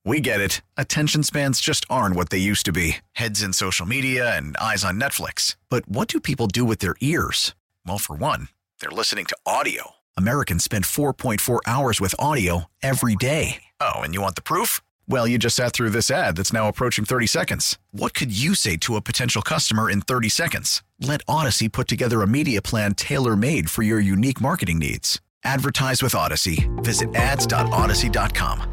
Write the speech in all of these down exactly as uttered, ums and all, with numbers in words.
We get it. Attention spans just aren't what they used to be. Heads in social media and eyes on Netflix. But what do people do with their ears? Well, for one, they're listening to audio. Americans spend four point four hours with audio every day. Oh, and you want the proof? Well, you just sat through this ad that's now approaching thirty seconds. What could you say to a potential customer in thirty seconds? Let Odyssey put together a media plan tailor-made for your unique marketing needs. Advertise with Odyssey. Visit ads dot odyssey dot com.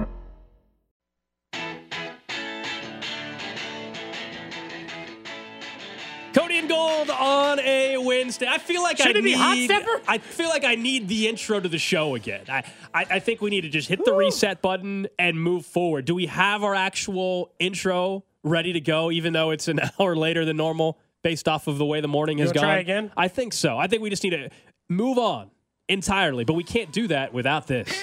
Cody and Gold on a Wednesday. I feel like Should I it be need. Hot Stepper? I feel like I need the intro to the show again. I, I, I think we need to just hit the reset button and move forward. Do we have our actual intro ready to go, even though it's an hour later than normal, based off of the way the morning has You gone? wanna try again? I think so. I think we just need to move on entirely, but we can't do that without this.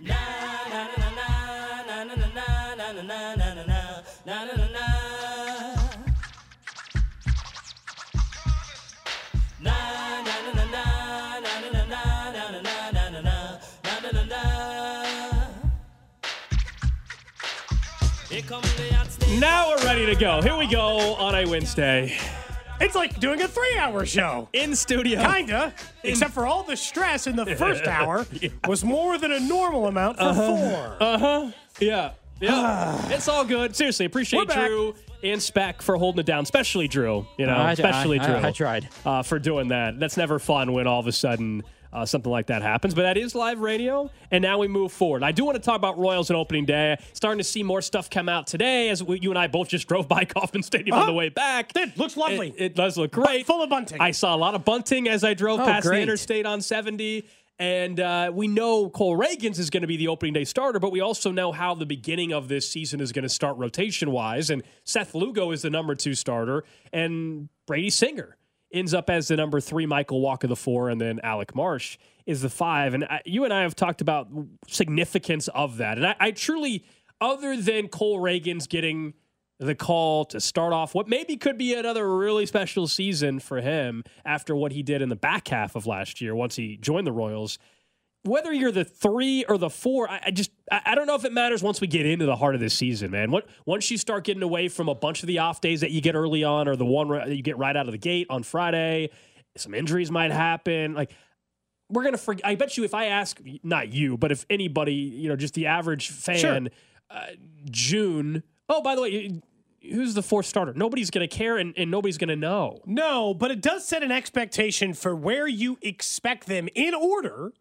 Now we're ready to go. Here we go on a Wednesday. It's like doing a three-hour show. In studio. Kinda, except for all the stress in the first hour Yeah. was more than a normal amount for Uh-huh. four. Uh-huh. Yeah. Yeah. It's all good. Seriously, appreciate We're back. Drew and Spec for holding it down, especially Drew. You know, I- especially I- Drew. I- I tried. Uh, for doing that. That's never fun when all of a sudden uh, something like that happens. But that is live radio, and now we move forward. I do want to talk about Royals and opening day. Starting to see more stuff come out today, as we, you and I both just drove by Kauffman Stadium on Uh-huh. the way back. It looks lovely. It, it does look great. Full of bunting. I saw a lot of bunting as I drove Oh, past the great. interstate on seventy. And uh, we know Cole Reagans is going to be the opening day starter, but we also know how the beginning of this season is going to start rotation-wise. And Seth Lugo is the number two starter, and Brady Singer ends up as the number three, Michael Walker the four, and then Alec Marsh is the five. And I, you and I have talked about significance of that. And I, I truly, other than Cole Reagans getting the call to start off what maybe could be another really special season for him after what he did in the back half of last year once he joined the Royals. Whether you're the three or the four, I, I just I, I don't know if it matters once we get into the heart of this season, man. What, once you start getting away from a bunch of the off days that you get early on or the one that you get right out of the gate on Friday, some injuries might happen. Like, we're going to forget. I bet you if I ask, not you, but if anybody, you know, just the average fan, Sure. uh, June, oh, by the way, who's the fourth starter? Nobody's going to care and, and nobody's going to know. No, but it does set an expectation for where you expect them in order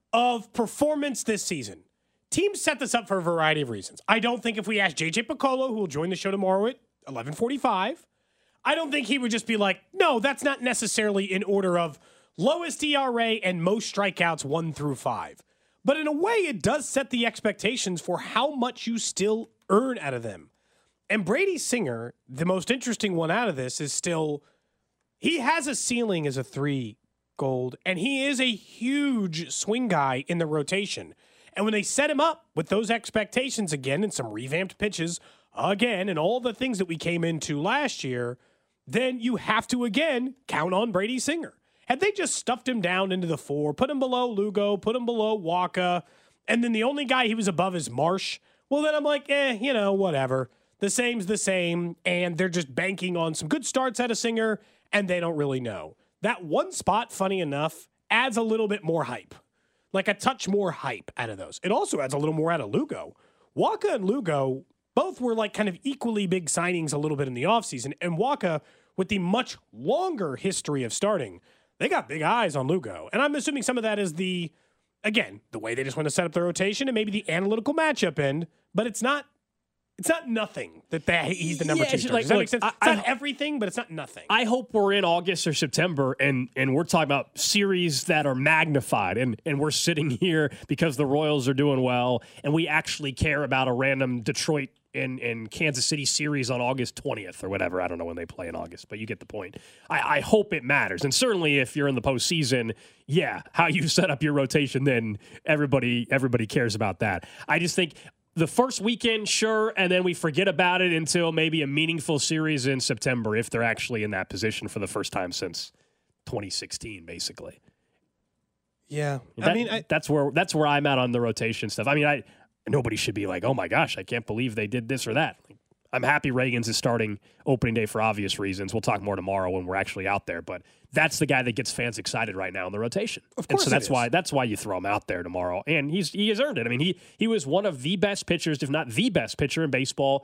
of performance this season. Teams set this up for a variety of reasons. I don't think if we ask J J Piccolo, who will join the show tomorrow at eleven forty-five, I don't think he would just be like, no, that's not necessarily in order of lowest E R A and most strikeouts one through five. But in a way, it does set the expectations for how much you still earn out of them. And Brady Singer, the most interesting one out of this, is still, he has a ceiling as a three Gold, and he is a huge swing guy in the rotation. And when they set him up with those expectations again and some revamped pitches again and all the things that we came into last year, then you have to again count on Brady Singer. Had they just stuffed him down into the four, put him below Lugo, put him below Waka, and then the only guy he was above is Marsh, well, then I'm like, eh, you know, whatever. The same's the same, and they're just banking on some good starts out of Singer, and they don't really know. That one spot, funny enough, adds a little bit more hype. Like a touch more hype out of those. It also adds a little more out of Lugo. Waka and Lugo both were like kind of equally big signings a little bit in the offseason, and Waka, with the much longer history of starting, they got big eyes on Lugo. And I'm assuming some of that is the, again, the way they just want to set up the rotation and maybe the analytical matchup end, but it's not It's not nothing that they, he's the number Yeah, two it's starter. like, Does that look, make sense? I- It's not I- everything, but it's not nothing. I hope we're in August or September and and we're talking about series that are magnified and, and we're sitting here because the Royals are doing well and we actually care about a random Detroit and, and Kansas City series on August twentieth or whatever. I don't know when they play in August, but you get the point. I, I hope it matters. And certainly if you're in the postseason, yeah, how you set up your rotation, then everybody everybody cares about that. I just think the first weekend, sure, and then we forget about it until maybe a meaningful series in September if they're actually in that position for the first time since twenty sixteen, basically. yeah. That- I mean, I, that's where that's where I'm at on the rotation stuff. I mean, I nobody should be like, oh my gosh, I can't believe they did this or that. Like, I'm happy Reagans is starting opening day for obvious reasons. We'll talk more tomorrow when we're actually out there, but that's the guy that gets fans excited right now in the rotation. Of course, and so that's it is. why that's why you throw him out there tomorrow, and he's he has earned it. I mean, he he was one of the best pitchers, if not the best pitcher in baseball,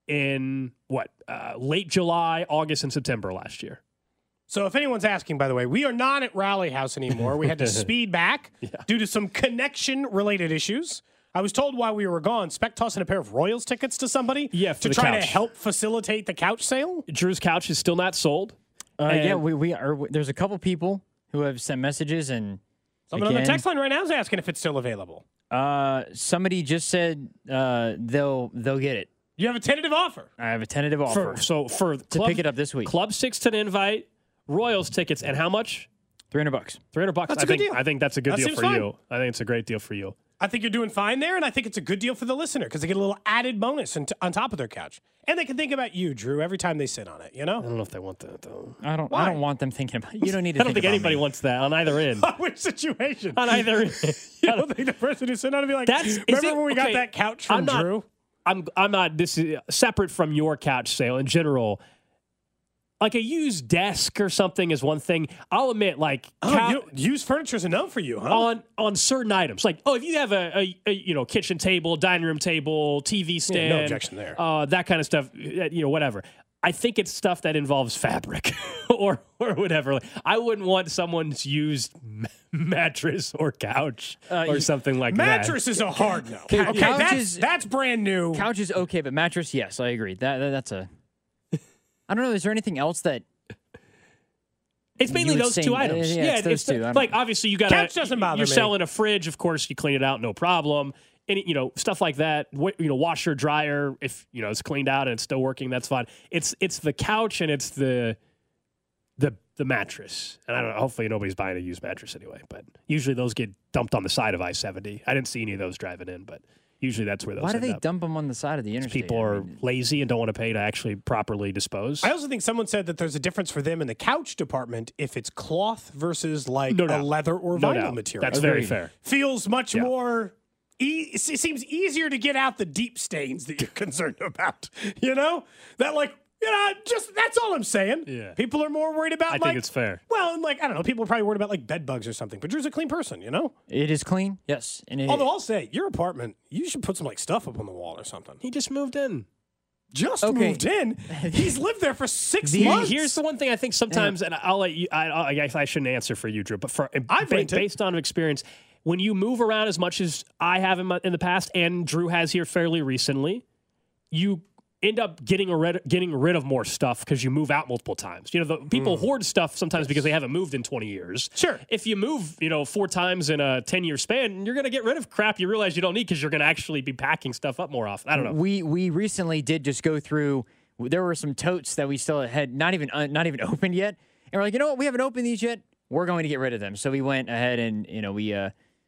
in what uh, late July, August, and September last year. So if anyone's asking, by the way, we are not at Rally House anymore. We had to speed back Yeah. due to some connection-related issues. I was told while we were gone, Spec tossing a pair of Royals tickets to somebody Yeah, for to the try to couch. help facilitate the couch sale. Drew's couch is still not sold. Uh, And- yeah, we, we are. There's a couple people who have sent messages, and Someone on the again, text line right now is asking if it's still available. uh, somebody just said uh, they'll they'll get it. You have a tentative offer. I have a tentative offer For, so for to club, pick it up this week. Club Six to invite, Royals tickets, and how much? Three hundred bucks. Three hundred bucks. That's I a good think deal. I think that's a good That deal seems for fine. you. I think it's a great deal for you. I think you're doing fine there, and I think it's a good deal for the listener because they get a little added bonus on, t- on top of their couch. And they can think about you, Drew, every time they sit on it, you I know? don't know if they want that though. I don't. Why? I don't want them thinking about. You don't need to. I don't think about anybody me. wants that on either end. Which situation? on either end. You don't think the person who's sitting on it be like, That's- is remember it- when we okay, got that couch from I'm not- Drew? I'm I'm not this is separate from your couch sale in general. Like a used desk or something is one thing. I'll admit, like Oh, cou- you, used furniture is enough for you, huh? on on certain items, like oh, if you have a, a, a you know kitchen table, dining room table, T V stand, no objection there. uh, that kind of stuff, uh, you know, whatever. I think it's stuff that involves fabric or or whatever. Like, I wouldn't want someone's used m- mattress or couch Uh, or you- something like Mattress is a hard no. Okay, Okay, couch that's, is- that's brand new. Couch is okay, but mattress, yes, I agree. That, that that's a. I don't know. Is there anything else that? that. It's mainly you would those say- two uh, items. yeah, it's those the- two. I'm- like obviously you got Couch doesn't bother You're me. selling a fridge, of course you clean it out, no problem. Any you know stuff like that. Wh- You know, washer, dryer. If you know it's cleaned out and it's still working, that's fine. It's it's the couch and it's the the the mattress. And I don't know. Hopefully nobody's buying a used mattress anyway. But usually those get dumped on the side of I seventy. I didn't see any of those driving in, but usually that's where those. Why do end they up. dump them on the side of the interstate? People I are mean, lazy and don't want to pay to actually properly dispose. I also think someone said that there's a difference for them in the couch department if it's cloth versus like No a doubt. leather or no vinyl doubt. material. That's very Agreed. fair. Feels much Yeah. more. E- it seems easier to get out the deep stains that you're concerned about. You know that, like, you know, just that's all I'm saying. Yeah. People are more worried about. I like, think it's fair. Well, and like I don't know, people are probably worried about like bed bugs or something. But Drew's a clean person, you know. it is clean. Yes, and it, Although I'll say, your apartment, you should put some like stuff up on the wall or something. He just moved in. Just Okay. moved in. He's lived there for six The- months. Here's the one thing I think sometimes, and I'll let you. I, I guess I shouldn't answer for you, Drew, but for I've ba- rented. based on experience, when you move around as much as I have in, my, in the past, and Drew has here fairly recently, you end up getting rid getting rid of more stuff because you move out multiple times. You know, the people hoard stuff sometimes because they haven't moved in twenty years. Sure. If you move, you know, four times in a ten year span, you're going to get rid of crap you realize you don't need because you're going to actually be packing stuff up more often. I don't know. we we recently did just go through. There were some totes that we still had not even uh, not even opened yet, and we're like, you know what? We haven't opened these yet. We're going to get rid of them. So we went ahead and you know we uh,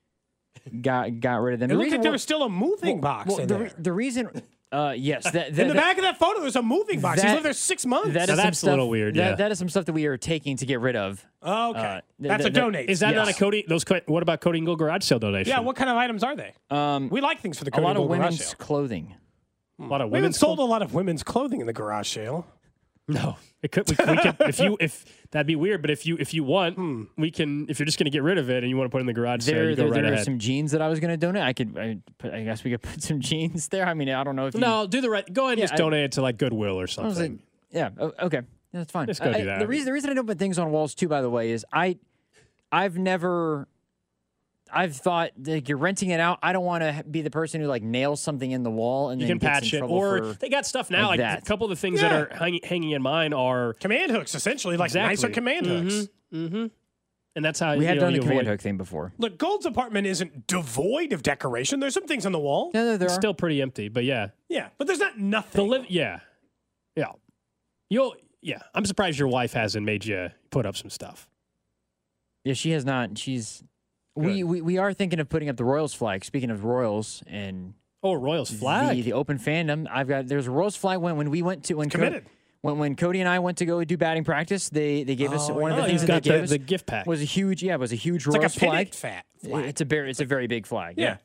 got got rid of them. It The looked reason like there why- was still a moving box well, in the, there. re- the reason, uh, yes, that, in that, the back of that photo, there's a moving box. He's that- lived there six months. that Now is some that's a stuff, little weird, That, yeah. that is some stuff that we are taking to get rid of. Oh, okay. Uh, th- That's th- a donate. Is that not a Yes. Cody? Those Co- what about Cody and Gold garage sale donation? Yeah, what kind of items are they? Um, We like things for the a Cody lot of Gold garage women's sale. clothing. a lot of We haven't women's sold a lot of women's clothing in the garage sale. No, it could. We, we could if you if that'd be weird. But if you if you want, Hmm. we can. If you're just going to get rid of it and you want to put it in the garage sale, There, you go there, right there are ahead. some jeans that I was going to donate. I could, I, put, I guess we could put some jeans there. I mean, I don't know if you, No, do the right. Go ahead and Yeah, just I- donate it to like Goodwill or I was something. like, yeah, o- okay, that's fine. Just go I- do I- that. The reason, the reason I don't put things on walls too, by the way, is I, I've never, I've thought like you're renting it out. I don't want to be the person who like nails something in the wall and you then can gets patch in it, trouble or for, they got stuff now. like Like, that. a couple of the things Yeah. that are hang, hanging in mine are, Command hooks, essentially, like Exactly. nicer command hooks. and that's how we you have know, done the you command avoid- hook thing before. Look, Gold's apartment isn't devoid of decoration. There's some things on the wall. No, no, there It's are. still pretty empty, but yeah, Yeah, but there's not the nothing. live. Yeah, yeah. You'll. Yeah, I'm surprised your wife hasn't made you put up some stuff. Yeah, she has not. She's. We, we we are thinking of putting up the Royals flag. Speaking of Royals and Oh, Royals flag. the, the open fandom, I've got there's a Royals flag when when we went to when Co- Committed. when when Cody and I went to go do batting practice, they they gave us Oh, one of yeah. the oh, things you've that got they gave the, us the gift pack. was a huge yeah, it was a huge It's like a Royals flag. pennant fat flag. It's a very it's a very big flag. yeah.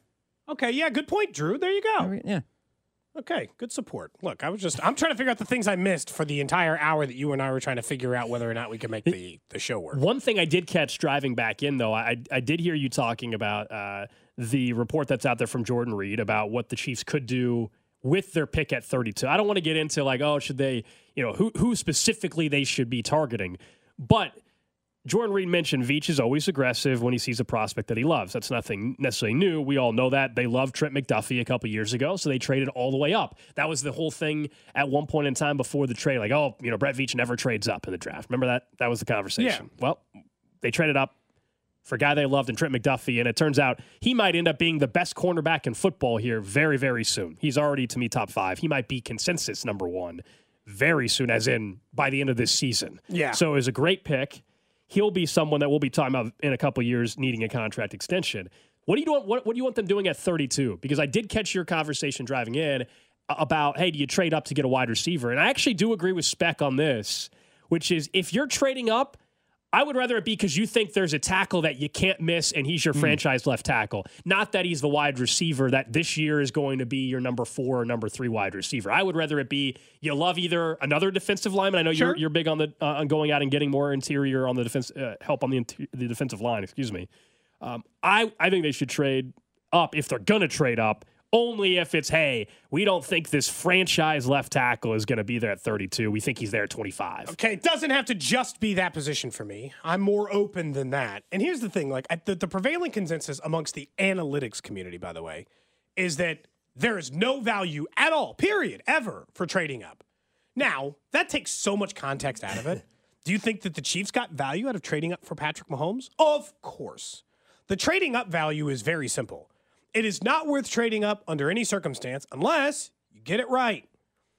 Okay, yeah, good point, Drew. There you go. Yeah. Okay, good support. Look, I was just, I'm trying to figure out the things I missed for the entire hour that you and I were trying to figure out whether or not we could make the, the show work. One thing I did catch driving back in, though, I, I did hear you talking about uh, the report that's out there from Jordan Reed about what the Chiefs could do with their pick at thirty-two. I don't want to get into like, oh, should they, you know, who who specifically they should be targeting. But Jordan Reed mentioned Veach is always aggressive when he sees a prospect that he loves. That's nothing necessarily new. We all know that. They loved Trent McDuffie a couple years ago, so they traded all the way up. That was the whole thing at one point in time before the trade. Like, oh, you know, Brett Veach never trades up in the draft. Remember that? That was the conversation. Yeah. Well, they traded up for a guy they loved in Trent McDuffie, and it turns out he might end up being the best cornerback in football here very, very soon. He's already, to me, top five. He might be consensus number one very soon, as in by the end of this season. Yeah. So it was a great pick. He'll be someone that we'll be talking about in a couple of years needing a contract extension. What do you want? What, what do you want them doing at thirty-two? Because I did catch your conversation driving in about, hey, do you trade up to get a wide receiver? And I actually do agree with Speck on this, which is if you're trading up, I would rather it be because you think there's a tackle that you can't miss and he's your mm. franchise left tackle. Not that he's the wide receiver that this year is going to be your number four or number three wide receiver. I would rather it be you love either another defensive lineman. I know sure. you're you're big on the uh, on going out and getting more interior on the defense uh, help on the inter- the defensive line. Excuse me. Um, I I think they should trade up if they're going to trade up. Only if it's, hey, we don't think this franchise left tackle is going to be there at thirty-two. We think he's there at twenty-five. Okay, it doesn't have to just be that position for me. I'm more open than that. And here's the thing, like I, the, the prevailing consensus amongst the analytics community, by the way, is that there is no value at all, period, ever, for trading up. Now, that takes so much context out of it. Do you think that the Chiefs got value out of trading up for Patrick Mahomes? Of course. The trading up value is very simple. It is not worth trading up under any circumstance unless you get it right.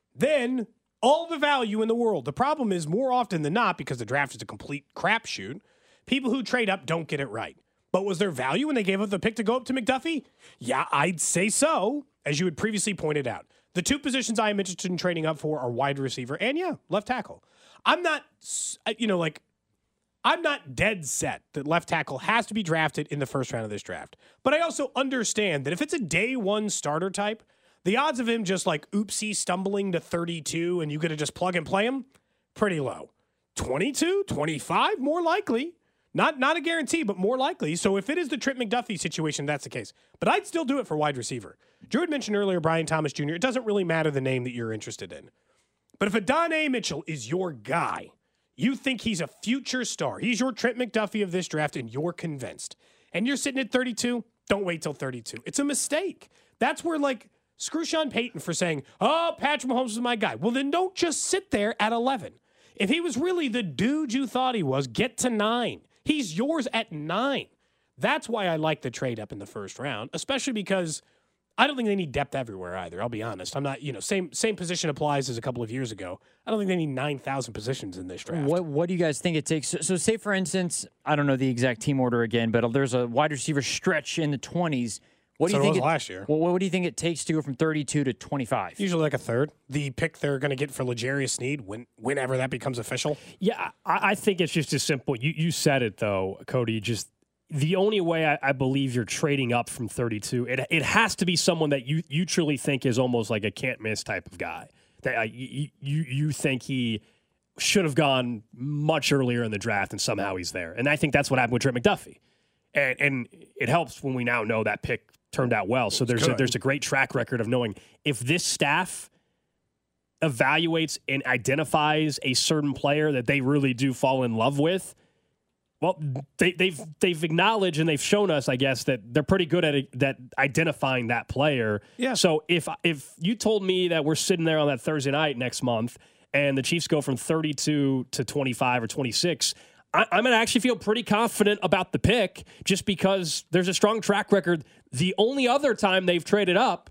Then, all the value in the world. The problem is more often than not, because the draft is a complete crapshoot, people who trade up don't get it right. But was there value when they gave up the pick to go up to McDuffie? Yeah, I'd say so, as you had previously pointed out. The two positions I am interested in trading up for are wide receiver and, yeah, left tackle. I'm not, you know, like, I'm not dead set that left tackle has to be drafted in the first round of this draft. But I also understand that if it's a day one starter type, the odds of him just like oopsie stumbling to thirty-two and you get to just plug and play him, pretty low. twenty-two, twenty-five, more likely. Not not a guarantee, but more likely. So if it is the Trent McDuffie situation, that's the case. But I'd still do it for wide receiver. Drew had mentioned earlier Brian Thomas Junior It doesn't really matter the name that you're interested in. But if Adonai Mitchell is your guy, you think he's a future star. He's your Trent McDuffie of this draft, and you're convinced. And you're sitting at thirty-two, don't wait till thirty-two. It's a mistake. That's where, like, screw Sean Payton for saying, oh, Patrick Mahomes is my guy. Well, then don't just sit there at eleven. If he was really the dude you thought he was, get to nine. He's yours at nine. That's why I like the trade up in the first round, especially because I don't think they need depth everywhere either. I'll be honest. I'm not, you know, same same position applies as a couple of years ago. I don't think they need nine thousand positions in this draft. What What do you guys think it takes? So, so say, for instance, I don't know the exact team order again, but there's a wide receiver stretch in the twenties. What do so you think it was it, last year? What, what do you think it takes to go from thirty-two to twenty-five? Usually like a third. The pick they're going to get for L'Jarius Sneed, when, whenever that becomes official. Yeah, I, I think it's just as simple. You you said it, though, Cody, just the only way I, I believe you're trading up from thirty-two, it it has to be someone that you, you truly think is almost like a can't-miss type of guy. That uh, you, you you think he should have gone much earlier in the draft, and somehow he's there. And I think that's what happened with Trent McDuffie. And, and it helps when we now know that pick turned out well. So there's a, there's a great track record of knowing if this staff evaluates and identifies a certain player that they really do fall in love with, well, they, they've they've acknowledged and they've shown us, I guess, that they're pretty good at it, that identifying that player. Yeah. So if if you told me that we're sitting there on that Thursday night next month and the Chiefs go from thirty-two to twenty-five or twenty-six, I, I'm going to actually feel pretty confident about the pick just because there's a strong track record. The only other time they've traded up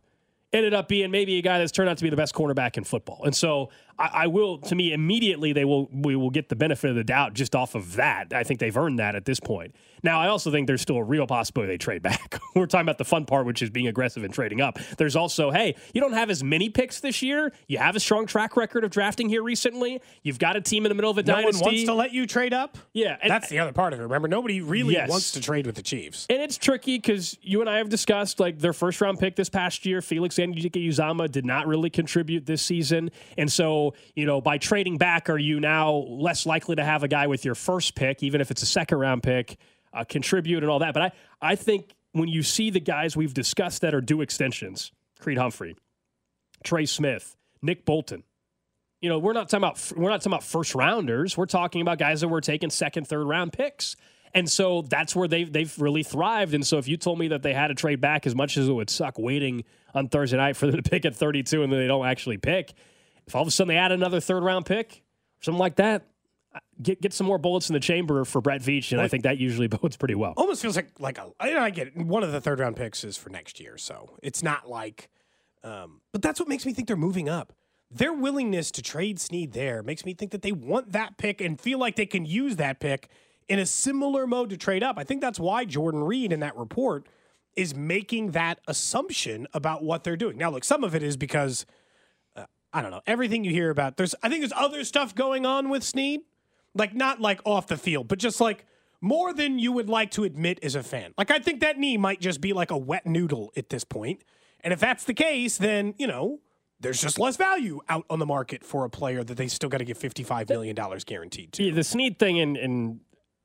ended up being maybe a guy that's turned out to be the best cornerback in football. And so I, I will, to me, immediately they will we will get the benefit of the doubt just off of that. I think they've earned that at this point. Now, I also think there's still a real possibility they trade back. We're talking about the fun part, which is being aggressive and trading up. There's also, hey, you don't have as many picks this year. You have a strong track record of drafting here recently. You've got a team in the middle of a no dynasty. No one wants to let you trade up? Yeah. And that's the other part of it. Remember, nobody really yes. wants to trade with the Chiefs. And it's tricky because you and I have discussed, like, their first-round pick this past year, Felix Anudike-Uzomah, did not really contribute this season. And so, you know, by trading back, are you now less likely to have a guy with your first pick, even if it's a second-round pick, uh, contribute and all that? But I, I think when you see the guys we've discussed that are due extensions, Creed Humphrey, Trey Smith, Nick Bolton, you know, we're not talking about we're not talking about first-rounders. We're talking about guys that were taking second, third-round picks. And so that's where they've, they've really thrived. And so if you told me that they had to trade back, as much as it would suck waiting on Thursday night for them to pick at thirty-two and then they don't actually pick, if all of a sudden they add another third-round pick or something like that, get get some more bullets in the chamber for Brett Veach, and I think that usually bodes pretty well. Almost feels like, like a, I, I get it. One of the third-round picks is for next year, so it's not like um, – but that's what makes me think they're moving up. Their willingness to trade Snead there makes me think that they want that pick and feel like they can use that pick in a similar mode to trade up. I think that's why Jordan Reed in that report is making that assumption about what they're doing. Now, look, some of it is because, uh, I don't know, everything you hear about, there's I think there's other stuff going on with Snead, like not like off the field, but just like more than you would like to admit as a fan. Like I think that knee might just be like a wet noodle at this point. And if that's the case, then, you know, there's just less value out on the market for a player that they still got to give fifty-five million dollars guaranteed to. Yeah, the Snead thing and, and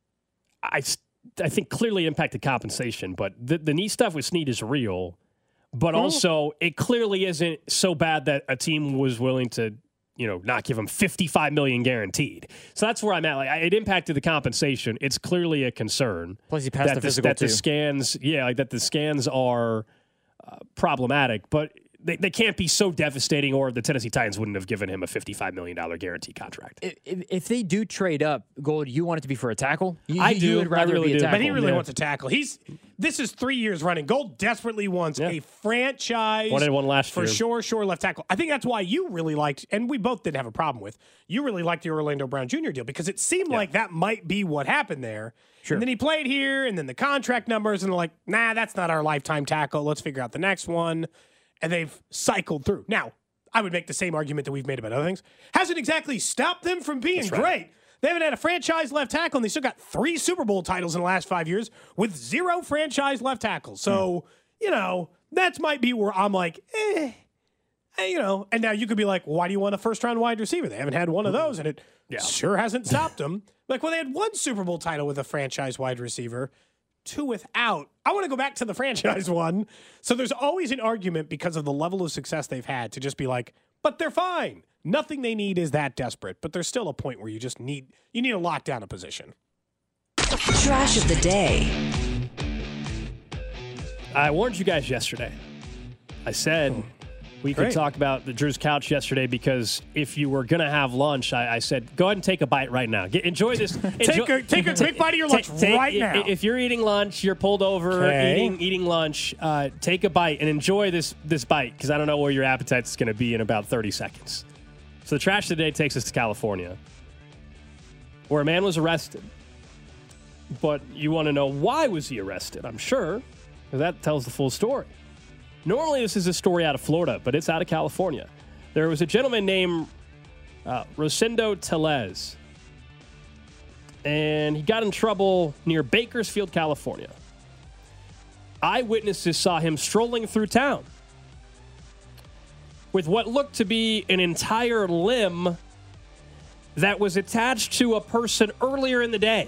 I, I think clearly impacted compensation, but the, the knee stuff with Snead is real, but also it clearly isn't so bad that a team was willing to, you know, not give him fifty-five million dollars guaranteed. So that's where I'm at. Like, it impacted the compensation. It's clearly a concern. Plus, he passed that the the, physical that too. the scans, yeah, like that the scans are uh, problematic, but They, they can't be so devastating, or the Tennessee Titans wouldn't have given him a fifty-five million dollars guarantee contract. If, if they do trade up, Gold, you want it to be for a tackle? You, I you do. would rather I really be a do. tackle. But he really Yeah. wants a tackle. He's this is three years running. Gold desperately wants Yeah. a franchise Wanted one last for year. sure, sure left tackle. I think that's why you really liked, and we both didn't have a problem with, you really liked the Orlando Brown Junior deal because it seemed Yeah. like that might be what happened there. Sure. And then he played here, and then the contract numbers, and they're like, nah, that's not our lifetime tackle. Let's figure out the next one. And they've cycled through. Now, I would make the same argument that we've made about other things. Hasn't exactly stopped them from being right. great. They haven't had a franchise left tackle, and they still got three Super Bowl titles in the last five years with zero franchise left tackles. So, you know, that might be where I'm like, eh, eh, you know. And now you could be like, well, why do you want a first-round wide receiver? They haven't had one of those, and it Yeah. sure hasn't stopped them. Like, well, they had one Super Bowl title with a franchise wide receiver, two without. I want to go back to the franchise one. So there's always an argument because of the level of success they've had to just be like, but they're fine. Nothing they need is that desperate, but there's still a point where you just need you need to lock down a position. Trash of the day. I warned you guys yesterday. I said we could Great. talk about the Drew's Couch yesterday because if you were going to have lunch, I, I said, go ahead and take a bite right now. Get, enjoy this. Take enjoy, a take a quick bite of your lunch take- take- right i- now. If you're eating lunch, you're pulled over Okay. eating eating lunch, uh, take a bite and enjoy this this bite because I don't know where your appetite's going to be in about thirty seconds. So the trash today takes us to California, where a man was arrested. But you want to know why was he arrested? I'm sure, because that tells the full story. Normally, this is a story out of Florida, but it's out of California. There was a gentleman named uh, Rosendo Telez, and he got in trouble near Bakersfield, California. Eyewitnesses saw him strolling through town with what looked to be an entire limb that was attached to a person earlier in the day.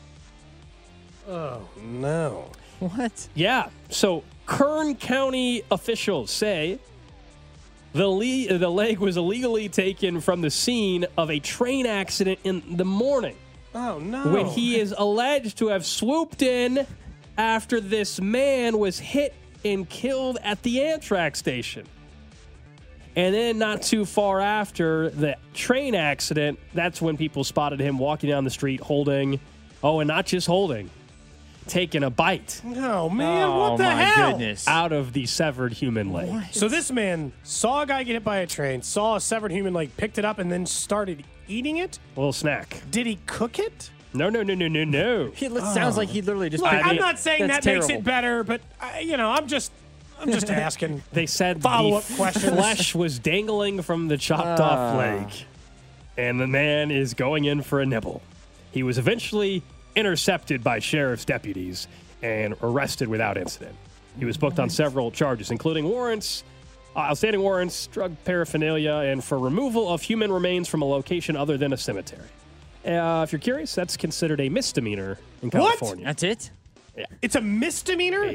oh no. What? Yeah. So Kern County officials say the, le- the leg was illegally taken from the scene of a train accident in the morning Oh no. when he is alleged to have swooped in after this man was hit and killed at the Amtrak station. And then not too far after the train accident, that's when people spotted him walking down the street holding, oh, and not just holding, taken a bite Oh, man, oh what the my hell? goodness. out of the severed human leg. So this man saw a guy get hit by a train, saw a severed human leg, picked it up, and then started eating it? A little snack. Did he cook it? No, no, no, no, no, no. He li- sounds like he literally just. Look, picked I'm it. not saying that That's makes terrible. it better, but, I, you know, I'm just I'm just asking. They said Follow-up the questions. flesh was dangling from the chopped off leg, and the man is going in for a nibble. He was eventually intercepted by sheriff's deputies and arrested without incident. He was booked on several charges, including warrants, uh, outstanding warrants, drug paraphernalia, and for removal of human remains from a location other than a cemetery. Uh, if you're curious, that's considered a misdemeanor in What? California. That's it. It's a misdemeanor?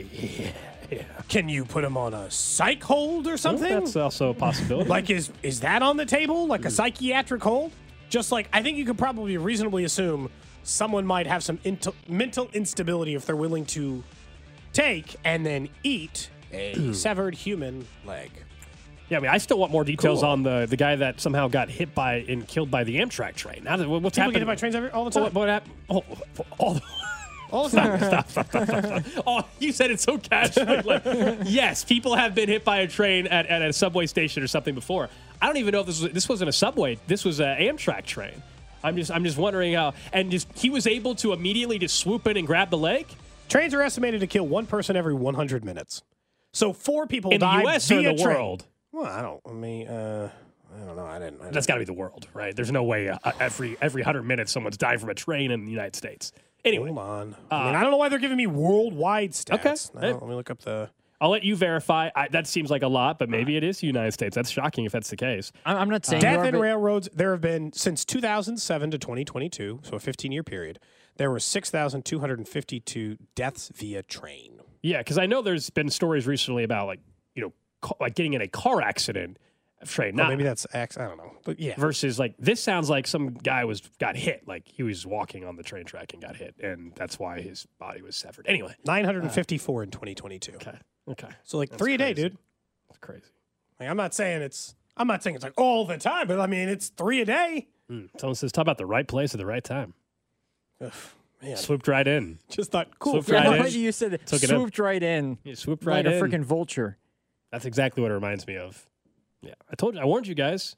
Can you put him on a psych hold or something? That's also a possibility. Like, is is that on the table? Like a psychiatric hold? Just like, I think you could probably reasonably assume someone might have some int- mental instability if they're willing to take and then eat a severed human leg. Yeah, I mean, I still want more details Cool. on the, the guy that somehow got hit by and killed by the Amtrak train. Now, that- what's People happening? get hit by trains every, all the time. What, what happened? Oh, all, all the time. stop, stop, stop, stop, stop. Oh, you said it so casually. Like, yes, people have been hit by a train at, at a subway station or something before. I don't even know if this was this wasn't a subway. This was an Amtrak train. I'm just I'm just wondering how. And just he was able to immediately just swoop in and grab the leg Trains are estimated to kill one person every one hundred minutes. So four people in the died U S or via in the train. world. Well, I don't. I mean, uh, I don't know. I didn't. I That's got to be the world, right? There's no way uh, every every hundred minutes someone's died from a train in the United States. Anyway, Hold on. I mean, I don't know why they're giving me worldwide stats. Okay. No, let me look up the. I'll let you verify. I, that seems like a lot, but maybe it is the United States. That's shocking if that's the case. I'm, I'm not saying you Death are, in but railroads, there have been, since two thousand seven to twenty twenty-two, so a fifteen-year period, there were six thousand two hundred fifty-two deaths via train. Yeah, because I know there's been stories recently about like you know ca- like getting in a car accident train, Well, not maybe that's X. I don't know. But yeah. versus like this sounds like some guy was got hit, like he was walking on the train track and got hit, and that's why his body was severed. Anyway, nine hundred fifty-four in twenty twenty-two. okay, okay, So like That's three a day, crazy. dude. that's crazy. Like, I'm not saying it's I'm not saying it's like all the time, but I mean it's three a day. Mm. Someone says, "Talk about the right place at the right time." Ugh, man, Swooped right in. just thought cool. Swooped right yeah, in. what you said it Took it up. swooped right in He swooped like right a in. freaking vulture. That's exactly what it reminds me of. Yeah, I told you, I warned you guys.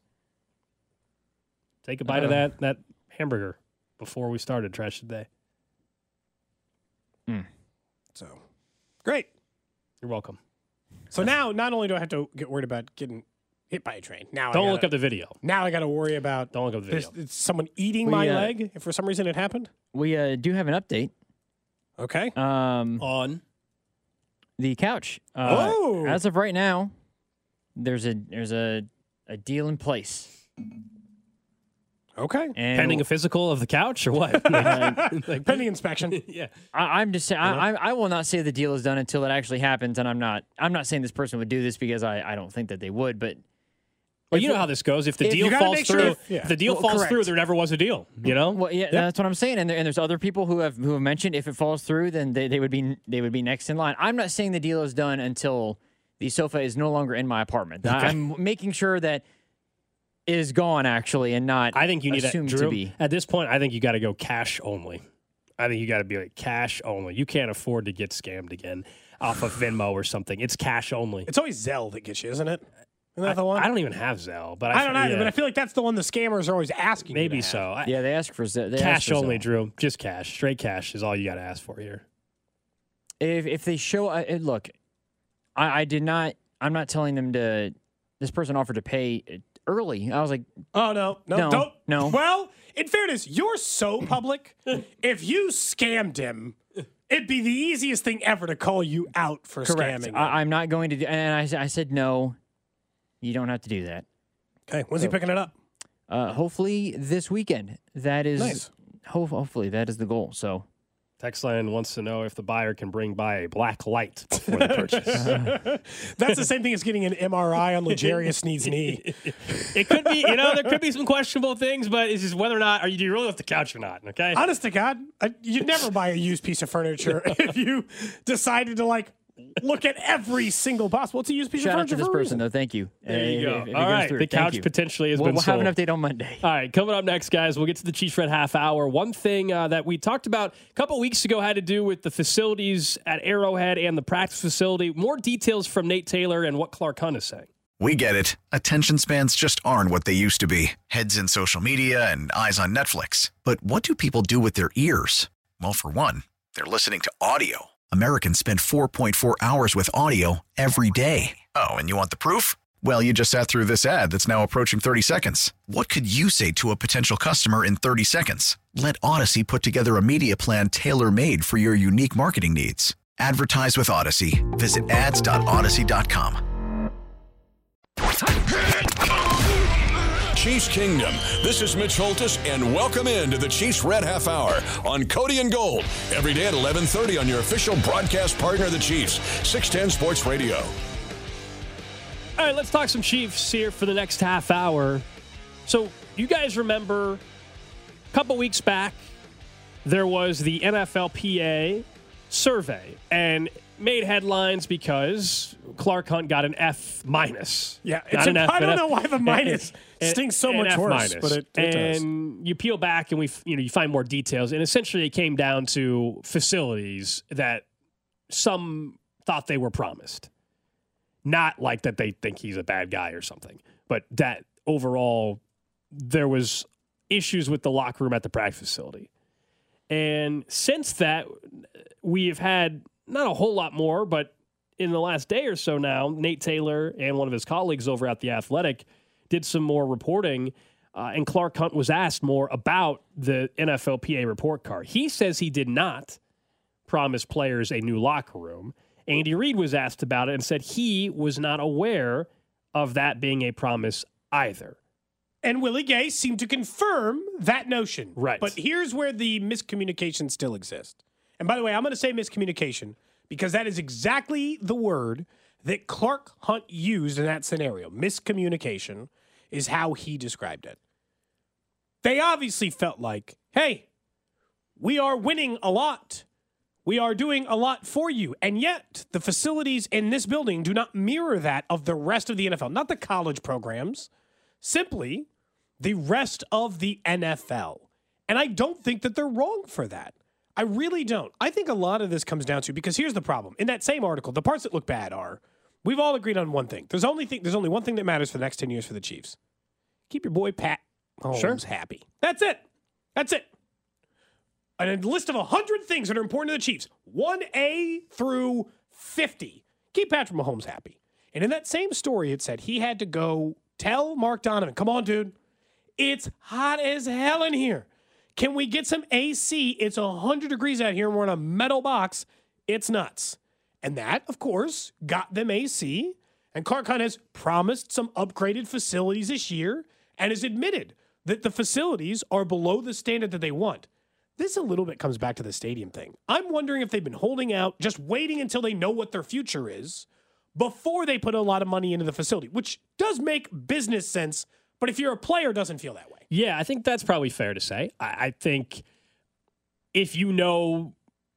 Take a bite of Uh. that that hamburger before we started Trash Today. So great. You're welcome. So now, not only do I have to get worried about getting hit by a train, now Don't I gotta, look up the video. Now I got to worry about Don't look up the there's, video. it's someone eating We, my uh, leg. If for some reason it happened. We uh, do have an update. Okay. Um, On. the couch. Uh, Oh. As of right now, there's a there's a, a deal in place. Okay. And Pending a physical of the couch or what? Like- like- Pending inspection. yeah. I, I'm just saying I, I I will not say the deal is done until it actually happens, and I'm not I'm not saying this person would do this because I, I don't think that they would, but Well, you know how this goes. If the if- deal You gotta falls make sure through, if- yeah. if the deal Well, falls correct. through, there never was a deal. You know? well yeah that's what I'm saying, and there, and there's other people who have who have mentioned if it falls through, then they, they would be they would be next in line. I'm not saying the deal is done until the sofa is no longer in my apartment. I'm making sure that it is gone actually, and not I think you need to, assumed Drew, to be. At this point, I think you got to go cash only. I think you got to be like cash only. You can't afford to get scammed again off of Venmo or something. It's cash only. It's always Zelle that gets you, isn't it? Isn't that I, the one? I don't even have Zelle, but I, I don't either, yeah, but I feel like that's the one the scammers are always asking. you maybe to have. so. I- Yeah, they ask for ze- they ask cash for only, Zelle. Drew. Just cash. Straight cash is all you got to ask for here. If if they show, uh, uh, look, I, I did not. I'm not telling them to. This person offered to pay uh, early. I was like, Oh no, no, No, don't. no. Well, in fairness, you're so public. If you scammed him, it'd be the easiest thing ever to call you out for correct. scamming. him. I, I'm not going to do. And I, s- I said no. You don't have to do that. okay, when's he picking it up? Uh, hopefully this weekend. That is. Nice. Ho- hopefully that is the goal. So Text line wants to know if the buyer can bring by a black light before the purchase. That's the same thing as getting an M R I on Legarius Sneed's knee. It could be, you know, there could be some questionable things, but it's just whether or not are you do you really lift the couch or not? Okay. Honest to God, I, you'd never buy a used piece of furniture if you decided to like look at every single possible. It's a used piece Shout of out to furniture this for a person, reason. though. Thank you. There you Uh, go. if- if it All goes right. through. The Thank couch you. potentially has We'll, been we'll sold. have an update on Monday. All right, coming up next, guys, we'll get to the Chiefs Red half hour. One thing uh, that we talked about a couple weeks ago had to do with the facilities at Arrowhead and the practice facility. More details from Nate Taylor and what Clark Hunt is saying. We get it. Attention spans just aren't what they used to be. Heads in social media and eyes on Netflix. But what do people do with their ears? Well, for one, they're listening to audio. Americans spend four point four hours with audio every day. Oh, and you want the proof? Well, you just sat through this ad that's now approaching thirty seconds. What could you say to a potential customer in thirty seconds? Let Odyssey put together a media plan tailor-made for your unique marketing needs. Advertise with Odyssey. Visit ads dot odyssey dot com. Chiefs Kingdom. This is Mitch Holtis, and welcome into the Chiefs Red Half Hour on Cody and Gold. Every day at eleven thirty on your official broadcast partner of the Chiefs, six ten Sports Radio. All right, let's talk some Chiefs here for the next half hour. So you guys remember a couple weeks back, there was the N F L P A survey, and made headlines because Clark Hunt got an F minus. Yeah, Not it's an a, F, I don't an know F, why the minus an- stings so an much F worse, minus. but it, it does. And you peel back and we, f- you know, you find more details, and essentially it came down to facilities that some thought they were promised, not like that they think he's a bad guy or something, but that overall there was issues with the locker room at the practice facility. And since that, we have had not a whole lot more, but in the last day or so now, Nate Taylor and one of his colleagues over at The Athletic did some more reporting, uh, and Clark Hunt was asked more about the N F L P A report card. He says he did not promise players a new locker room. Andy Reid was asked about it and said he was not aware of that being a promise either. And Willie Gay seemed to confirm that notion. Right. But here's where the miscommunication still exists. And by the way, I'm going to say miscommunication because that is exactly the word that Clark Hunt used in that scenario. Miscommunication is how he described it. They obviously felt like, hey, we are winning a lot. We are doing a lot for you. And yet the facilities in this building do not mirror that of the rest of the N F L, not the college programs, simply the rest of the N F L. And I don't think that they're wrong for that. I really don't. I think a lot of this comes down to, because here's the problem. In that same article, the parts that look bad are, we've all agreed on one thing. There's only thing, there's only one thing that matters for the next ten years for the Chiefs. Keep your boy Pat Mahomes Sure. happy. That's it. That's it. And a list of one hundred things that are important to the Chiefs. one A through fifty. Keep Patrick Mahomes happy. And in that same story, it said he had to go tell Mark Donovan, come on, dude. It's hot as hell in here. Can we get some A C? It's one hundred degrees out here and we're in a metal box. It's nuts. And that, of course, got them A C. And Clark Hunt has promised some upgraded facilities this year and has admitted that the facilities are below the standard that they want. This a little bit comes back to the stadium thing. I'm wondering if they've been holding out, just waiting until they know what their future is before they put a lot of money into the facility, which does make business sense. But if you're a player, it doesn't feel that way. Yeah, I think that's probably fair to say. I, I think if you know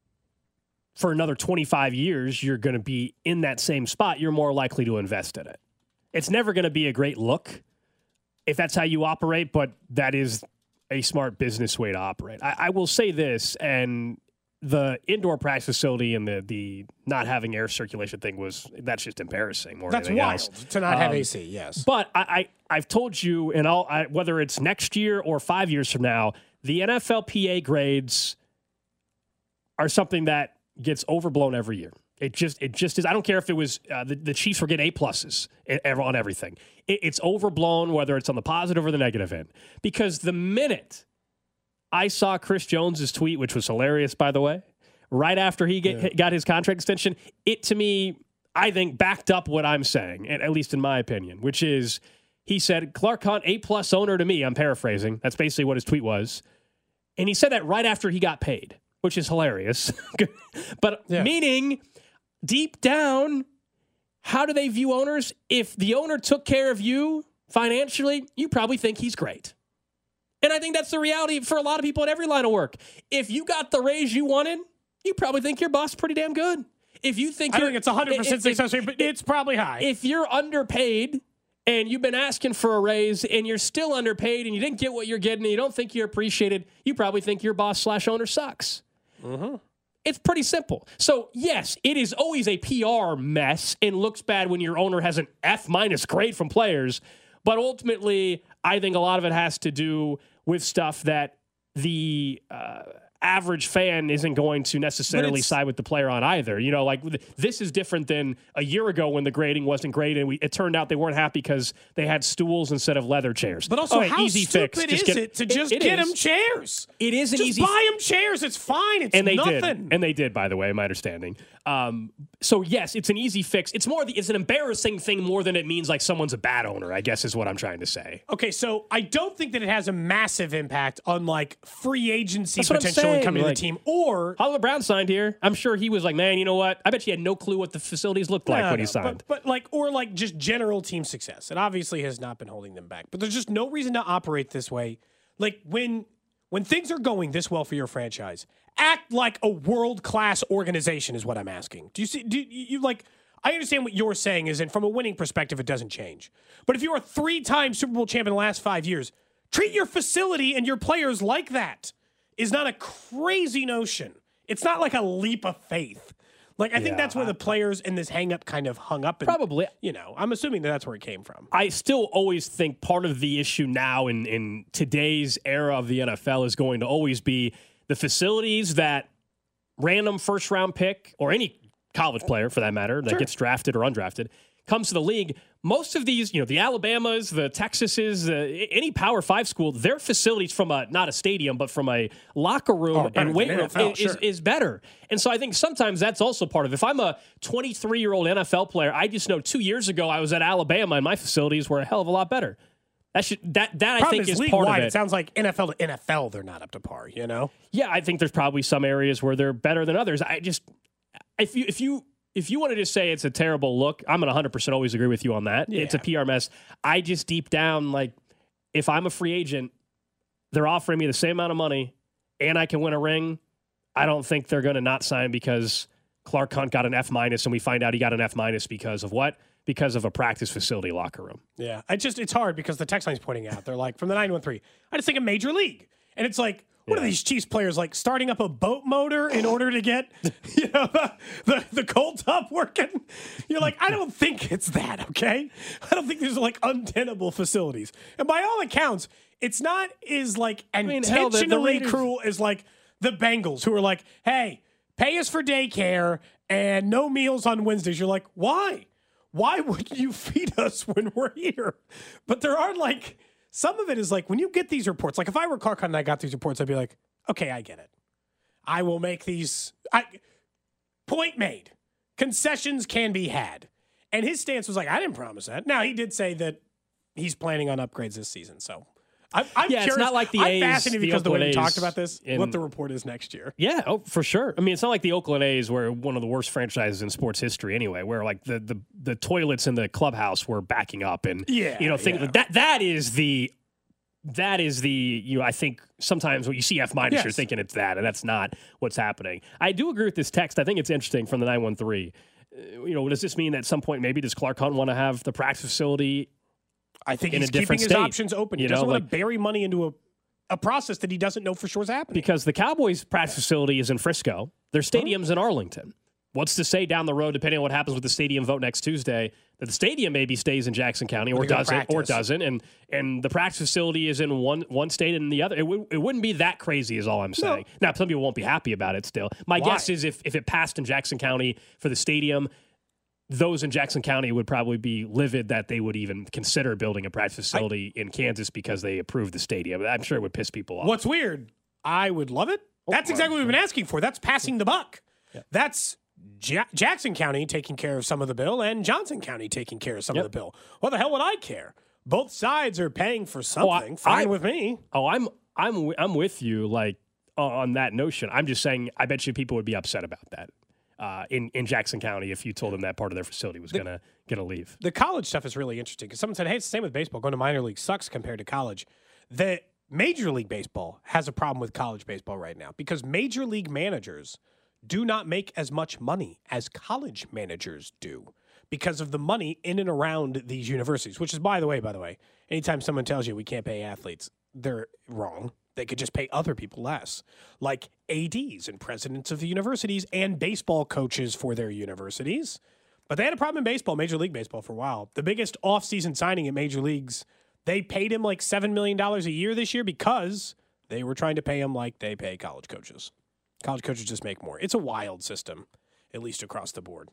for another twenty-five years you're going to be in that same spot, you're more likely to invest in it. It's never going to be a great look if that's how you operate, but that is a smart business way to operate. I, I will say this, and the indoor practice facility and the the not having air circulation thing was, that's just embarrassing more That's than anything wild else. to not have Um, A C, yes. But I, I, I've told you, and I'll, I, whether it's next year or five years from now, the N F L P A grades are something that gets overblown every year. It just, it just is. I don't care if it was uh, the, the Chiefs were getting A pluses on everything. It, it's overblown, whether it's on the positive or the negative end. Because the minute I saw Chris Jones's tweet, which was hilarious, by the way, right after he get, Yeah. got his contract extension, it to me, I think, backed up what I'm saying, at, at least in my opinion, which is he said, Clark Hunt, A-plus owner to me. I'm paraphrasing. That's basically what his tweet was. And he said that right after he got paid, which is hilarious. But Yeah. meaning, deep down, how do they view owners? If the owner took care of you financially, you probably think he's great. And I think that's the reality for a lot of people in every line of work. If you got the raise you wanted, you probably think your boss is pretty damn good. if you think I you're, think it's one hundred percent if- if- success rate, but it's probably high. If you're underpaid and you've been asking for a raise and you're still underpaid and you didn't get what you're getting and you don't think you're appreciated, you probably think your boss slash owner sucks. Mm-hmm. It's pretty simple. So, yes, it is always a P R mess and looks bad when your owner has an F minus grade from players. But ultimately, I think a lot of it has to do with stuff that the uh, average fan isn't going to necessarily side with the player on either. You know, like this is different than a year ago when the grading wasn't great and we, it turned out they weren't happy because they had stools instead of leather chairs. But also, okay, how easy stupid fix. is Just get, it to just it, it get is. them chairs? It is an just easy buy them chairs. It's fine. It's and they nothing. did, and they did, by the way, my understanding. Um, so yes, it's an easy fix. It's more, the, it's an embarrassing thing more than it means like someone's a bad owner, I guess is what I'm trying to say. Okay, so I don't think that it has a massive impact on like free agency That's what I'm potential saying, coming like- to the team, or Hollywood Brown signed here. I'm sure he was like, man, you know what? I bet you had no clue what the facilities looked like No, when he no, signed. But, but like, or like just general team success. It obviously has not been holding them back. But there's just no reason to operate this way. Like when when things are going this well for your franchise, act like a world class organization is what I'm asking. Do you see? Do you, you like? I understand what you're saying is, and from a winning perspective, it doesn't change. But if you're a three time Super Bowl champion in the last five years, treat your facility and your players like that. Is not a crazy notion. It's not like a leap of faith. Like, I think Yeah, that's where I- the players in this hang up kind of hung up. And, Probably. You know, I'm assuming that that's where it came from. I still always think part of the issue now in, in today's era of the N F L is going to always be the facilities that random first round pick or any college player for that matter that Sure. gets drafted or undrafted comes to the league. Most of these, you know, the Alabamas, the Texases, uh, any Power Five school, their facilities from a not a stadium, but from a locker room Oh, better and weight than room N F L, is, sure. is, is better. And so I think sometimes that's also part of it. If I'm a twenty-three year old N F L player, I just know two years ago I was at Alabama and my facilities were a hell of a lot better. That should that that I Problem think is, is league part wide, of it. it. sounds like N F L to N F L, they're not up to par, you know? Yeah, I think there's probably some areas where they're better than others. I just if you if you if you want to just say it's a terrible look, I'm gonna one hundred percent always agree with you on that. Yeah. It's a P R mess. I just deep down like if I'm a free agent, they're offering me the same amount of money and I can win a ring. I don't think they're going to not sign because Clark Hunt got an F minus and we find out he got an F minus because of what? Because of a practice facility locker room. Yeah. I just, it's hard because the text line's pointing out, they're like, from the nine one three, I just think a major league. And it's like, what Yeah. are these Chiefs players like starting up a boat motor in order to get, you know, the, the, the cold tub working? You're like, I don't think it's that, okay? I don't think there's like untenable facilities. And by all accounts, it's not as like mean, hell, the- the intentionally Raiders- cruel as like the Bengals who are like, hey, pay us for daycare and no meals on Wednesdays. You're like, why? Why would you feed us when we're here? But there are like, some of it is like when you get these reports, like if I were Clark Hunt and I got these reports, I'd be like, okay, I get it. I will make these. I, point made. Concessions can be had. And his stance was like, I didn't promise that. Now, he did say that he's planning on upgrades this season. So I'm, I'm Yeah, it's curious. not like the I'm A's, fascinated the because the way we Oakland talked A's about this, in- what the report is next year. Yeah, oh, for sure. I mean, it's not like the Oakland A's were one of the worst franchises in sports history anyway, where like the the, the toilets in the clubhouse were backing up and Yeah, you know, think yeah. that that is the that is the you know, I think sometimes when you see F minus, Yes. you're thinking it's that, and that's not what's happening. I do agree with this text. I think it's interesting from the nine one three. Uh, you know, does this mean that at some point maybe does Clark Hunt want to have the practice facility? I think in he's a keeping different his state, options open. He you doesn't know, want like- to bury money into a, a process that he doesn't know for sure is happening. Because the Cowboys' practice facility is in Frisco. Their stadium's in Arlington. What's to say down the road, depending on what happens with the stadium vote next Tuesday, that the stadium maybe stays in Jackson County or They go to doesn't, or practice. doesn't, and and the practice facility is in one one state and the other. It, w- it wouldn't be that crazy, is all I'm saying. Now, some people won't be happy about it still. My Why? guess is if if it passed in Jackson County for the stadium, those in Jackson County would probably be livid that they would even consider building a practice facility in Kansas because they approved the stadium. I'm sure it would piss people off. What's weird, I would love it. That's exactly what we've been asking for. That's passing the buck. That's ja- Jackson County taking care of some of the bill and Johnson County taking care of some Yep. of the bill. What the hell would I care? Both sides are paying for I- something. Fine I- with me. Oh, I'm I'm wi- I'm with you like on that notion. I'm just saying I bet you people would be upset about that uh, in in Jackson County if you told them that part of their facility was gonna gonna leave. The college stuff is really interesting because someone said, hey, it's the same with baseball. Going to minor league sucks compared to college. The Major League Baseball has a problem with college baseball right now because major league managers do not make as much money as college managers do because of the money in and around these universities, which is, by the way, by the way, anytime someone tells you we can't pay athletes, they're wrong. They could just pay other people less, like A Ds and presidents of the universities and baseball coaches for their universities. But they had a problem in baseball, Major League Baseball, for a while. The biggest offseason signing in major leagues, they paid him like seven million dollars a year this year because they were trying to pay him like they pay college coaches. College coaches just make more. It's a wild system, at least across the board.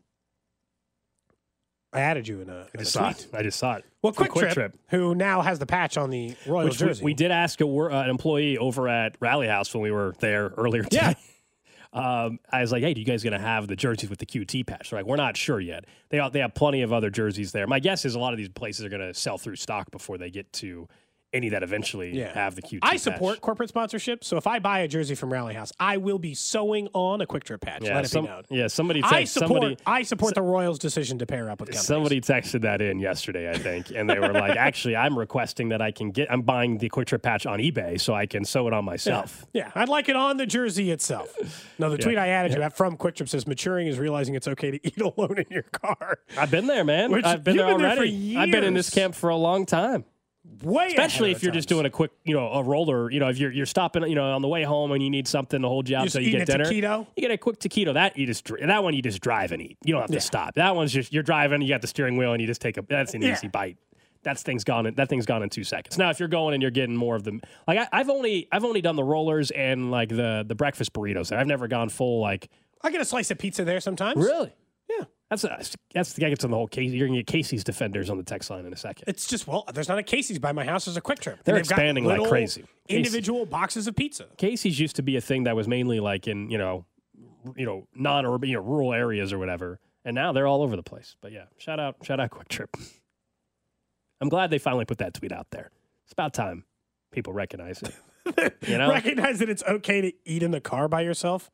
I added you in a, in I just a saw tweet. it. I just saw it. Well, From Quick, Trip, Trip, who now has the patch on the Royals Which we, jersey. we did ask a, wor- uh, an employee over at Rally House when we were there earlier today. Yeah. um, I was like, hey, do you guys going to have the jerseys with the Q T patch? They're like, we're not sure yet. They, they have plenty of other jerseys there. My guess is a lot of these places are going to sell through stock before they get to any that eventually Yeah. have the Q T I patch. support corporate sponsorship, so if I buy a jersey from Rally House, I will be sewing on a Quick Trip patch. Yeah, Let it some- be known. yeah, somebody I text- support. somebody- I support the Royals' decision to pair up with companies. Somebody texted that in yesterday, I think, and they were like, actually, I'm requesting that I can get, I'm buying the Quick Trip patch on eBay so I can sew it on myself. Yeah, I'd like it on the jersey itself. No, the tweet I added you at from Quick Trip says, maturing is realizing it's okay to eat alone in your car. I've been there, man. Which- I've been you've there been there for already. I've been in this years. camp for a long time. Way Especially ahead if of you're the just times. doing a quick, you know, a roller, you know, if you're you're stopping, you know, on the way home and you need something to hold you up Just so you eating get a dinner. taquito? You get a quick taquito. That you just dr- that one you just drive and eat. You don't have to Yeah. stop. That one's just you're driving, you got the steering wheel and you just take a that's an Yeah. easy bite. That's thing's gone in, that thing's gone in two seconds. Now if you're going and you're getting more of the like I, I've only I've only done the rollers and like the the breakfast burritos there. I've never gone full like I get a slice of pizza there sometimes. really. Yeah. That's a, that's the guy gets on the whole case. You're gonna get Casey's Defenders on the text line in a second. It's just, well, there's not a Casey's by my house. There's a Quick Trip. They're And they've got expanding like little crazy. Casey- Individual boxes of pizza. Casey's used to be a thing that was mainly like in, you know, r- you know, non-urban, you know, rural areas or whatever. And now they're all over the place. But yeah, shout out, shout out Quick Trip. I'm glad they finally put that tweet out there. It's about time people recognize it. You know, Recognize that it's okay to eat in the car by yourself.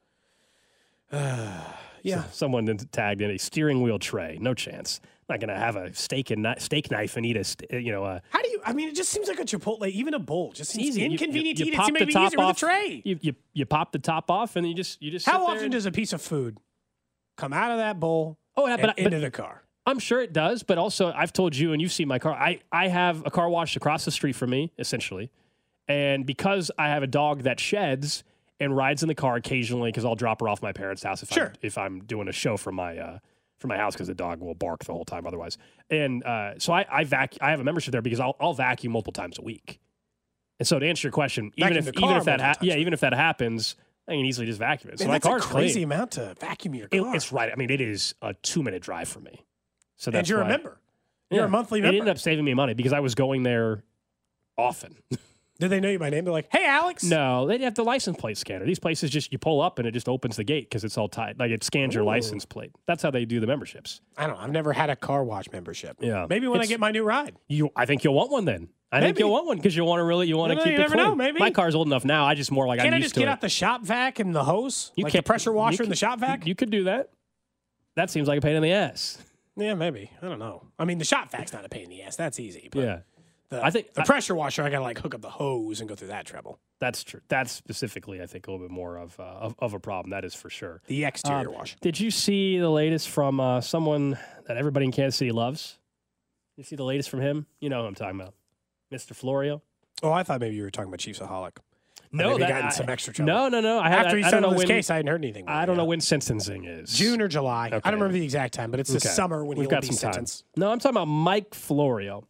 Yeah. someone then tagged in a steering wheel tray. No chance. I'm not gonna have a steak and kni- steak knife and eat a, st- you know, a How do you, I mean, it just seems like a Chipotle, even a bowl, just seems easy. You- inconvenient you, to you eat. It pop seems the maybe top easier off. with a tray. You, you you pop the top off and you just you just. sit How there often and- does a piece of food come out of that bowl Oh, yeah, and but, into but the car? I'm sure it does, but also I've told you, and you've seen my car. I, I have a car wash across the street from me, essentially. And because I have a dog that sheds and rides in the car occasionally, because I'll drop her off at my parents' house if, Sure. I'm, if I'm doing a show from my uh, from my house, because the dog will bark the whole time otherwise. And uh, so I I, vac- I have a membership there because I'll, I'll vacuum multiple times a week. And so to answer your question, even Vacuum if the even car if that ha- multiple yeah times a even if that happens, I can easily just vacuum it. So Man, my that's a car's crazy clean. amount to vacuum your It- car. it's right. I mean, it is a two minute drive for me. So that's and you're why- a member. You're Yeah. a monthly It member. ended up saving me money because I was going there often. Did they know you by name? They're like, hey, Alex. No, they have the license plate scanner. These places just you pull up and it just opens the gate because it's all tied. Like it scans your Ooh. license plate. That's how they do the memberships. I don't know. I've never had a car wash membership. Yeah. Maybe when I It's- get my new ride. You, I think you'll want one then. I think Maybe. you'll want one because you want to really you want You to know, keep you it never clean. know, maybe. My car's old enough now. I just more like Can't I'm I used just to get it. out the shop vac and the hose? You like the can't- pressure you washer in the could- shop vac? You could do that. That seems like a pain in the ass. Yeah, maybe. I don't know. I mean, the shop vac's not a pain in the ass. That's easy. But Yeah, the, I think- the I- pressure washer, I got to like hook up the hose and go through that trouble. that's true. That's specifically, I think, a little bit more of uh, of, of a problem. That is for sure. The exterior Um, wash. Did you see the latest from uh, someone that everybody in Kansas City loves? You see the latest from him? You know who I'm talking about, Mister Florio. Oh, I thought maybe you were talking about Chiefsaholic. No, maybe that, got in I- some extra trouble. No, no, no. I had, After he I, I don't settled know his when. case, I hadn't heard anything. I don't know yet. when sentencing is. June or July. I Okay. don't remember the exact time, but it's this Okay. summer when We've he'll got be some time. sentenced. No, I'm talking about Mike Florio,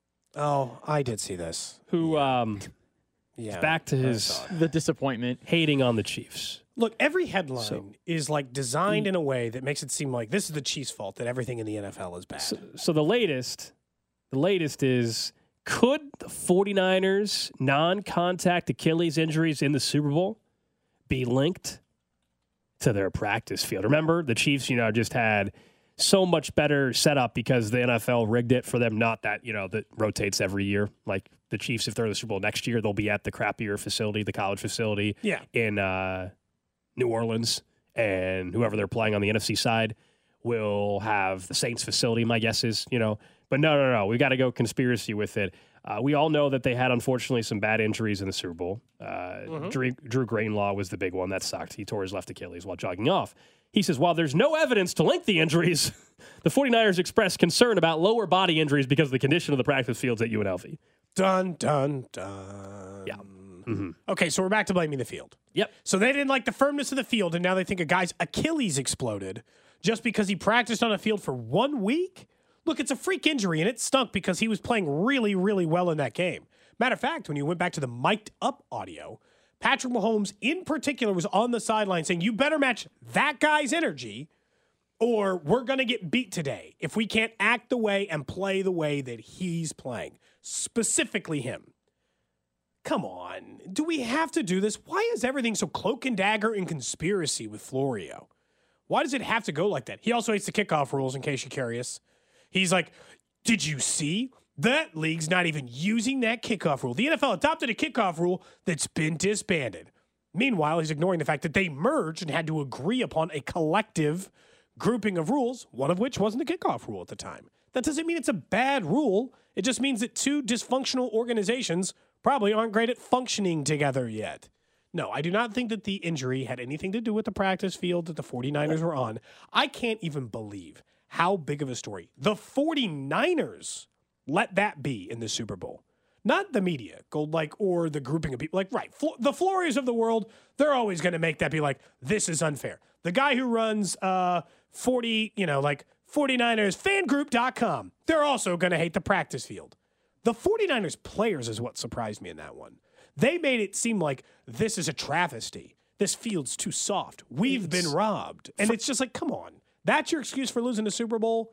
Oh, I did see this. who um, Yeah. back to I his saw it. The disappointment. hating on the Chiefs. Look, every headline So- is like designed in a way that makes it seem like this is the Chiefs' fault, that everything in the N F L is bad. So, so the latest, the latest is could the 49ers non-contact Achilles injuries in the Super Bowl be linked to their practice field? Remember, the Chiefs, you know, just had so much better setup because the N F L rigged it for them. Not that, you know, that rotates every year. Like the Chiefs, if they're in the Super Bowl next year, they'll be at the crappier facility, the college facility Yeah. in uh, New Orleans. And whoever they're playing on the N F C side will have the Saints facility, my guess is, you know. But no, no, no. We got to go conspiracy with it. Uh, we all know that they had, unfortunately, some bad injuries in the Super Bowl. Uh, mm-hmm. Drew, Drew Greenlaw was the big one. That sucked. He tore his left Achilles while jogging off. He says, while there's no evidence to link the injuries, the 49ers expressed concern about lower body injuries because of the condition of the practice fields at U N L V. Dun, dun, dun. Yeah. Mm-hmm. Okay, so we're back to blaming the field. Yep. So they didn't like the firmness of the field, and now they think a guy's Achilles exploded just because he practiced on a field for one week? Look, it's a freak injury, and it stunk because he was playing really, really well in that game. Matter of fact, when you went back to the mic'd up audio, Patrick Mahomes in particular was on the sideline saying, you better match that guy's energy or we're going to get beat today if we can't act the way and play the way that he's playing, specifically him. Come on. Do we have to do this? Why is everything so cloak and dagger and conspiracy with Florio? Why does it have to go like that? He also hates the kickoff rules, in case you're curious. He's like, did you see? That league's not even using that kickoff rule. The N F L adopted a kickoff rule that's been disbanded. Meanwhile, he's ignoring the fact that they merged and had to agree upon a collective grouping of rules, one of which wasn't the kickoff rule at the time. That doesn't mean it's a bad rule. It just means that two dysfunctional organizations probably aren't great at functioning together yet. No, I do not think that the injury had anything to do with the practice field that the 49ers were on. I can't even believe how big of a story the 49ers let that be in the Super Bowl. Not the media, Gold like, or the grouping of people. Like, right, Flo- the Florios of the world, they're always going to make that be like, this is unfair. The guy who runs uh, forty, you know, like 49ers fangroup dot com, they're also going to hate the practice field. The 49ers players is what surprised me in that one. They made it seem like this is a travesty. This field's too soft. We've it's, been robbed. And for, it's just like, come on. That's your excuse for losing the Super Bowl?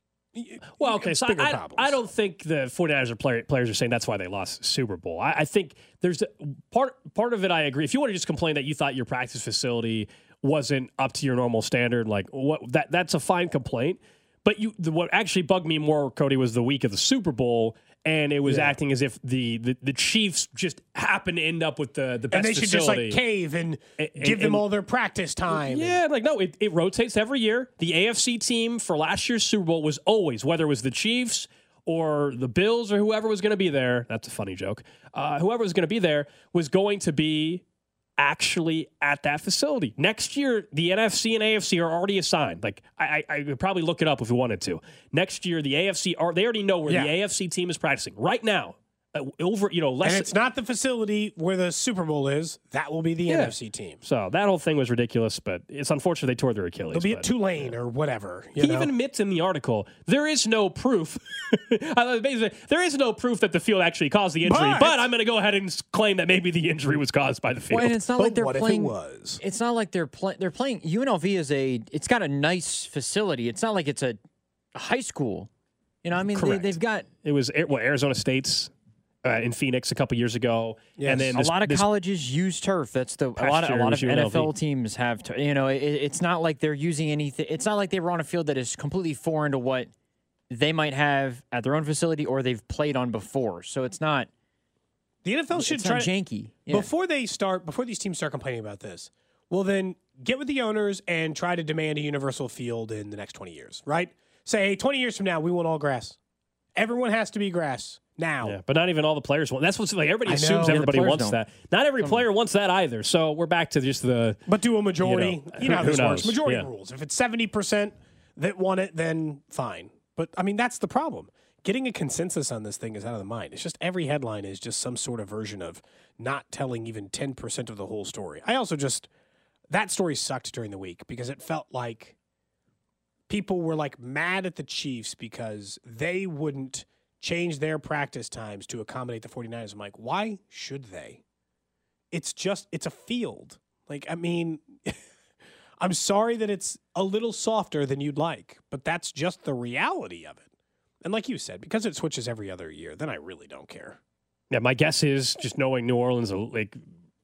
Well, okay, so I, I don't think the 49ers are play, players are saying that's why they lost the Super Bowl. I, I think there's a, part part of it I agree. If you want to just complain that you thought your practice facility wasn't up to your normal standard, like what that that's a fine complaint. But you, the, what actually bugged me more, Cody, was the week of the Super Bowl, and it was yeah. acting as if the, the, the Chiefs just happened to end up with the, the best and they should facility. just like cave and, and give and, them all their practice time. Yeah, and, like no, it, it rotates every year. The A F C team for last year's Super Bowl was always, whether it was the Chiefs or the Bills or whoever was going to be there. That's a funny joke. Uh, whoever was going to be there was going to be actually at that facility. Next year, the N F C and A F C are already assigned. Like, I, I, I could probably look it up if we wanted to. Next year, the A F C, are they already know where yeah. the A F C team is practicing. Right now, uh, over, you know, less. And it's not the facility where the Super Bowl is. That will be the yeah. N F C team. So that whole thing was ridiculous, but it's unfortunate they tore their Achilles. They'll be but, at Tulane yeah. or whatever. You he know? even admits in the article, there is no proof. There is no proof that the field actually caused the injury, but, but I'm going to go ahead and claim that maybe the injury was caused by the field. Well, and it's not but like they're what playing. If it was? It's not like they're playing. They're playing. U N L V is a. It's got a nice facility. It's not like it's a, a high school. You know, I mean, they, they've got. It was what Arizona State's. Uh, in Phoenix a couple years ago, yes. and then this, this, a lot of this, colleges use turf. That's the a lot of a lot of N F L teams have. Tur- you know, it, it's not like they're using anything. It's not like they were on a field that is completely foreign to what they might have at their own facility or they've played on before. So it's not. The N F L should it's try not janky yeah. before they start. Before these teams start complaining about this. Well, then get with the owners and try to demand a universal field in the next twenty years. Right? Say, hey, twenty years from now, we want all grass. Everyone has to be grass. Now. Yeah, but not even all the players want. That's what's like. Everybody assumes everybody yeah, wants don't. that. Not every player wants that either. So we're back to just the. But do a majority. You know, you know how this works. Majority yeah. rules. If it's seventy percent that want it, then fine. But I mean, that's the problem. Getting a consensus on this thing is out of the mind. It's just every headline is just some sort of version of not telling even ten percent of the whole story. I also just that story sucked during the week because it felt like people were like mad at the Chiefs because they wouldn't change their practice times to accommodate the 49ers. I'm like, why should they? It's just, it's a field. Like, I mean, I'm sorry that it's a little softer than you'd like, but that's just the reality of it. And like you said, because it switches every other year, then I really don't care. Yeah, my guess is just knowing New Orleans, like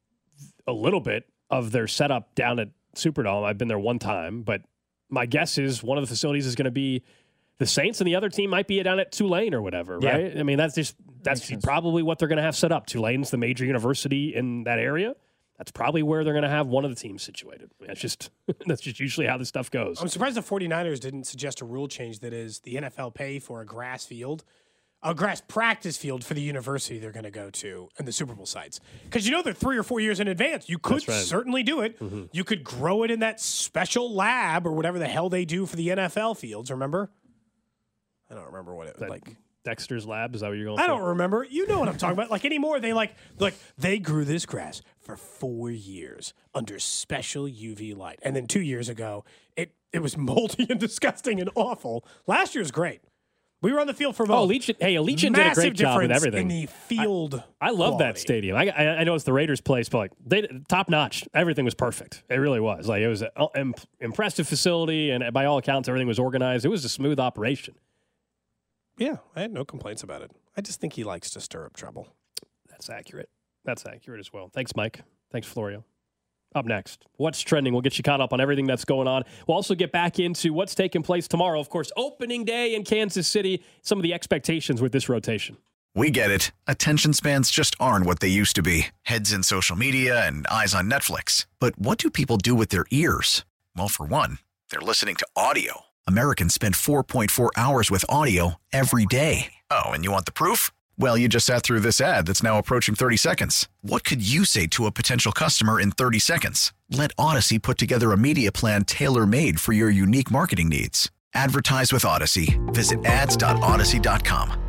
a little bit of their setup down at Superdome. I've been there one time, but my guess is one of the facilities is going to be the Saints, and the other team might be down at Tulane or whatever, yeah. right? I mean, that's just that's probably what they're going to have set up. Tulane's the major university in that area. That's probably where they're going to have one of the teams situated. I mean, that's just that's just usually how this stuff goes. I'm surprised the 49ers didn't suggest a rule change that is the N F L pay for a grass field, a grass practice field for the university they're going to go to and the Super Bowl sites. Because you know they're three or four years in advance. You could right. certainly do it. Mm-hmm. You could grow it in that special lab or whatever the hell they do for the N F L fields, remember? I don't remember what it was that like. Dexter's Lab, is that what you're going I for? don't remember. You know what I'm talking about. Like anymore, they like, look, they grew this grass for four years under special U V light. And then two years ago, it, it was moldy and disgusting and awful. Last year's great. We were on the field for both. Oh, Legion, hey, Legion did a great job with everything. In the field, I, I love quality. that stadium. I, I, I know it's the Raiders' place, but like they top notch. Everything was perfect. It really was. Like it was an impressive facility, and by all accounts, everything was organized. It was a smooth operation. Yeah, I had no complaints about it. I just think he likes to stir up trouble. That's accurate. That's accurate as well. Thanks, Mike. Thanks, Florio. Up next, what's trending? We'll get you caught up on everything that's going on. We'll also get back into what's taking place tomorrow. Of course, opening day in Kansas City. Some of the expectations with this rotation. We get it. Attention spans just aren't what they used to be. Heads in social media and eyes on Netflix. But what do people do with their ears? Well, for one, they're listening to audio. Americans spend four point four hours with audio every day. Oh, and you want the proof? Well, you just sat through this ad that's now approaching thirty seconds. What could you say to a potential customer in thirty seconds? Let Odyssey put together a media plan tailor-made for your unique marketing needs. Advertise with Odyssey. Visit ads dot odyssey dot com.